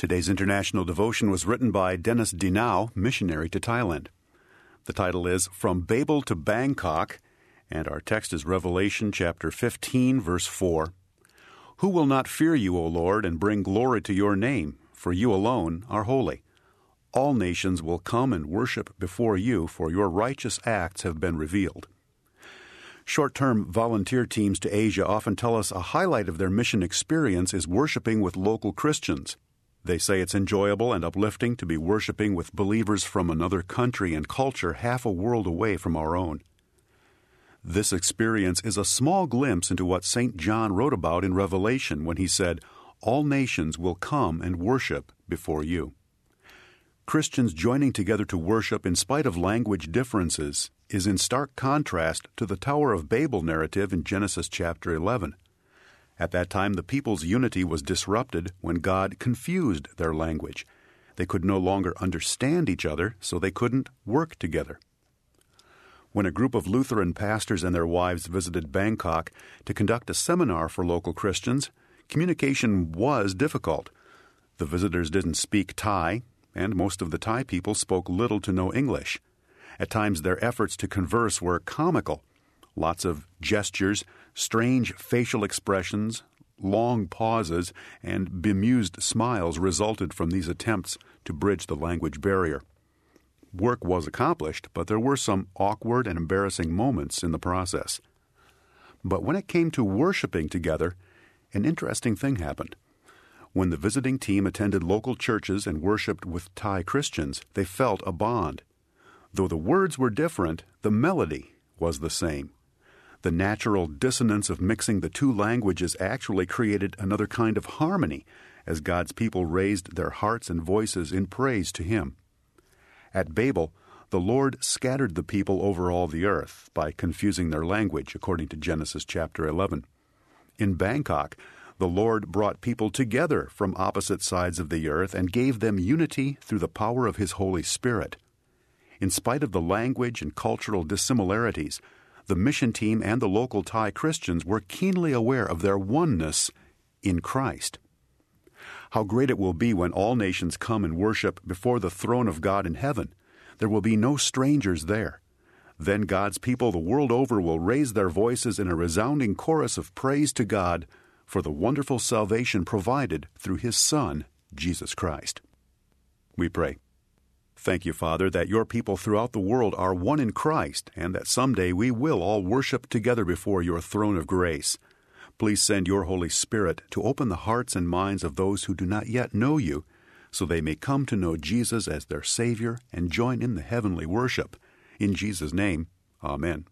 Today's international devotion was written by Dennis Dinao, missionary to Thailand. The title is From Babel to Bangkok, and our text is Revelation chapter 15, verse 4. Who will not fear you, O Lord, and bring glory to your name? For you alone are holy. All nations will come and worship before you, for your righteous acts have been revealed. Short-term volunteer teams to Asia often tell us a highlight of their mission experience is worshiping with local Christians. They say it's enjoyable and uplifting to be worshiping with believers from another country and culture half a world away from our own. This experience is a small glimpse into what St. John wrote about in Revelation when he said, "All nations will come and worship before you." Christians joining together to worship in spite of language differences is in stark contrast to the Tower of Babel narrative in Genesis chapter 11. At that time, the people's unity was disrupted when God confused their language. They could no longer understand each other, so they couldn't work together. When a group of Lutheran pastors and their wives visited Bangkok to conduct a seminar for local Christians, communication was difficult. The visitors didn't speak Thai, and most of the Thai people spoke little to no English. At times, their efforts to converse were comical. Lots of gestures, strange facial expressions, long pauses, and bemused smiles resulted from these attempts to bridge the language barrier. Work was accomplished, but there were some awkward and embarrassing moments in the process. But when it came to worshiping together, an interesting thing happened. When the visiting team attended local churches and worshiped with Thai Christians, they felt a bond. Though the words were different, the melody was the same. The natural dissonance of mixing the two languages actually created another kind of harmony as God's people raised their hearts and voices in praise to Him. At Babel, the Lord scattered the people over all the earth by confusing their language, according to Genesis chapter 11. In Bangkok, the Lord brought people together from opposite sides of the earth and gave them unity through the power of His Holy Spirit. In spite of the language and cultural dissimilarities, the mission team and the local Thai Christians were keenly aware of their oneness in Christ. How great it will be when all nations come and worship before the throne of God in heaven. There will be no strangers there. Then God's people the world over will raise their voices in a resounding chorus of praise to God for the wonderful salvation provided through His Son, Jesus Christ. We pray. Thank you, Father, that your people throughout the world are one in Christ, and that someday we will all worship together before your throne of grace. Please send your Holy Spirit to open the hearts and minds of those who do not yet know you, so they may come to know Jesus as their Savior and join in the heavenly worship. In Jesus' name, Amen.